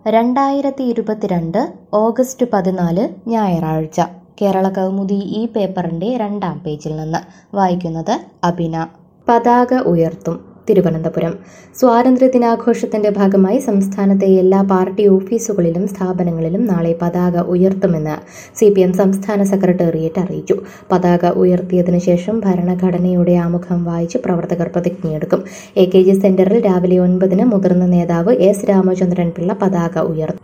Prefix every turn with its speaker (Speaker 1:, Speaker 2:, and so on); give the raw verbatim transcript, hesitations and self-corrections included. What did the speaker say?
Speaker 1: രണ്ടായിരത്തി ഇരുപത്തിരണ്ട് ഓഗസ്റ്റ് പതിനാല് ഞായറാഴ്ച. കേരള കൗമുദി ഈ പേപ്പറിന്റെ രണ്ടാം പേജിൽ നിന്ന് വായിക്കുന്നത് അബിന. പതാക ഉയർത്തും. തിരുവനന്തപുരം. സ്വാതന്ത്ര്യദിനാഘോഷത്തിന്റെ ഭാഗമായി സംസ്ഥാനത്തെ എല്ലാ പാർട്ടി ഓഫീസുകളിലും സ്ഥാപനങ്ങളിലും നാളെ പതാക ഉയർത്തുമെന്ന് സി പി എം സംസ്ഥാന സെക്രട്ടേറിയറ്റ് അറിയിച്ചു. പതാക ഉയർത്തിയതിനു ശേഷം ഭരണഘടനയുടെ ആമുഖം വായിച്ച് പ്രവർത്തകർ പ്രതിജ്ഞയെടുക്കും. എ കെ ജി സെന്ററിൽ രാവിലെ ഒൻപതിന് മുതിർന്ന നേതാവ് എസ് രാമചന്ദ്രൻ പിള്ള പതാക ഉയർത്തും.